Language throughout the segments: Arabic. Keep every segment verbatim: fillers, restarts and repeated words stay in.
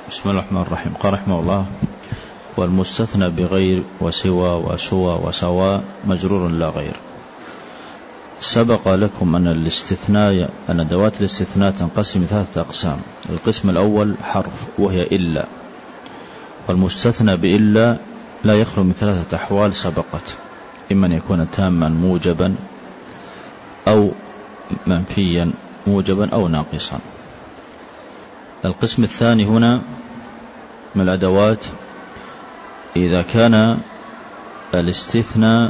بسم الله الرحمن الرحيم. قال رحمه الله: والمستثنى بغير وسوى وسوى وسواء مجرور لا غير. سبق لكم أن الاستثناء أن أدوات الاستثناء تنقسم ثلاثة أقسام. القسم الأول حرف وهي إلا، والمستثنى بإلا لا يخلو من ثلاثة أحوال سبقت: إما أن يكون تاما موجبا أو منفيا موجبا أو ناقصا. القسم الثاني هنا من الأدوات إذا كان الاستثناء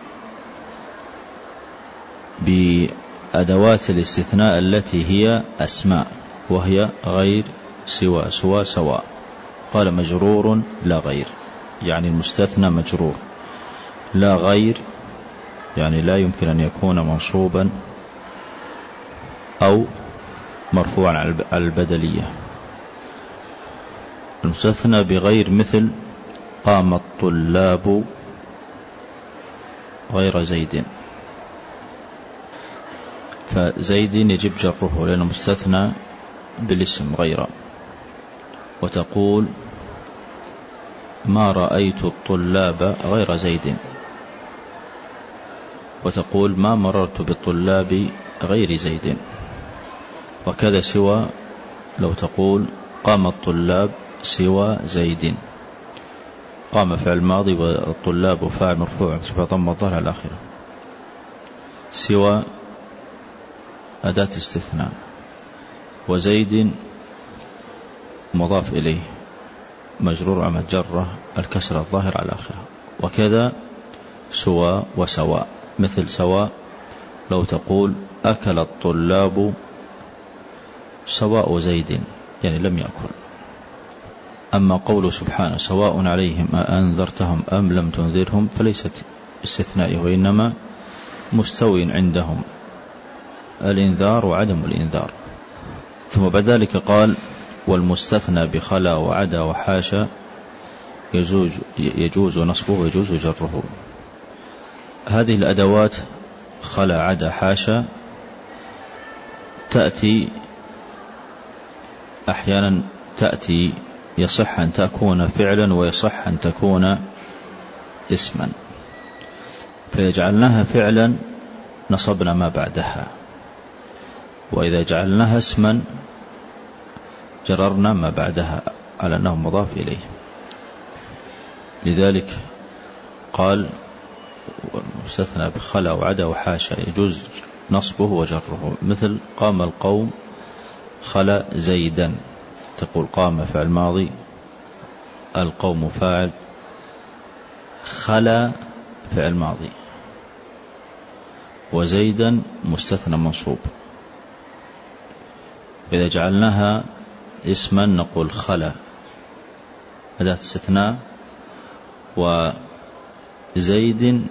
بأدوات الاستثناء التي هي أسماء وهي غير سوى سوى سواء. قال مجرور لا غير، يعني المستثنى مجرور. لا غير يعني لا يمكن أن يكون منصوبا أو مرفوعا على البدلية. المستثنى بغير مثل قام الطلاب غير زيد، فزيد يجب جره لأنه مستثنى بالاسم غير. وتقول ما رأيت الطلاب غير زيد، وتقول ما مررت بالطلاب غير زيد. وكذا سوى، لو تقول قام الطلاب سوى زيد، قام فعل ماضي والطلاب فاعل مرفوع ضم الظهر على آخره. سوى أداة استثناء، وزيد مضاف إليه مجرور على جره الكسر الظاهر على آخره. وكذا سوى وسواء، مثل سواء لو تقول أكل الطلاب سواء زيد، يعني لم يأكل. أما قوله سبحانه سواء عليهم أأنذرتهم أم لم تنذرهم فليست استثناء، وإنما مستوي عندهم الإنذار وعدم الإنذار. ثم بعد ذلك قال والمستثنى بخلا وعدا وحاشا يجوز, يجوز نصبه ويجوز جره. هذه الأدوات خلا عدا حاشا تأتي أحيانا تأتي يصح أن تكون فعلا ويصح أن تكون اسما، فيجعلناها فعلا نصبنا ما بعدها، وإذا جعلناها اسما جررنا ما بعدها على أنه مضاف إليه. لذلك قال والمستثنى بخلا وعدا وحاشا يجوز نصبه وجره، مثل قام القوم خلا زيدا، تقول قام فعل ماضي القوم فاعل خلا فعل ماضي، وزيدا مستثنى منصوب. إذا جعلناها اسما نقول خلا أداة استثناء، وزيد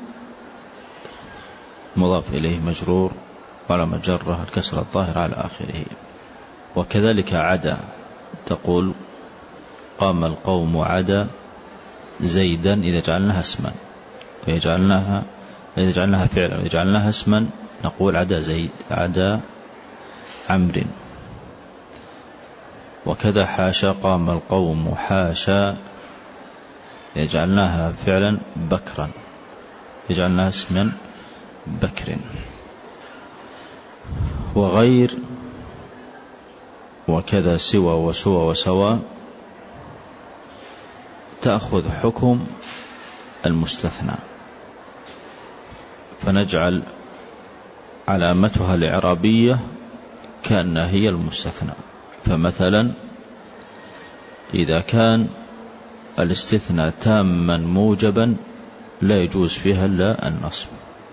مضاف إليه مجرور وعلى مجره الكسر الظاهر على آخره. وكذلك عدا، تقول قام القوم عدا زيدا إذا جعلناها اسما، وإذا جعلناها إذا جعلناها فعلا وإذا جعلناها اسما نقول عدا زيد عدا عمرو. وكذا حاشا قام القوم حاشا إذا جعلناها فعلا بكرا، إذا جعلناها اسما بكر. وغير وكذا سوى وسوى وسواء تأخذ حكم المستثنى، فنجعل علامتها الإعرابية كأنها هي المستثنى. فمثلا إذا كان الاستثناء تاما موجبا لا يجوز فيها إلا النصب،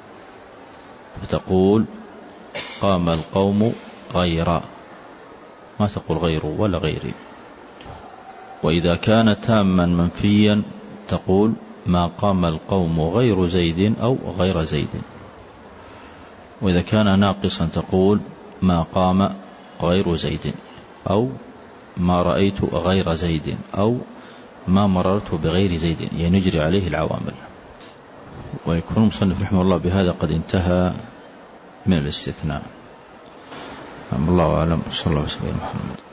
فتقول قام القوم غيرا، ما تقول غير ولا غيري. وإذا كان تاما منفيا تقول ما قام القوم غير زيد أو غير زيد. وإذا كان ناقصا تقول ما قام غير زيد، أو ما رأيت غير زيد، أو ما مررت بغير زيد، يعني نجري عليه العوامل. ويكون المصنف رحمه الله بهذا قد انتهى من الاستثناء. الله أعلم. صلى الله عليه وسلم محمد.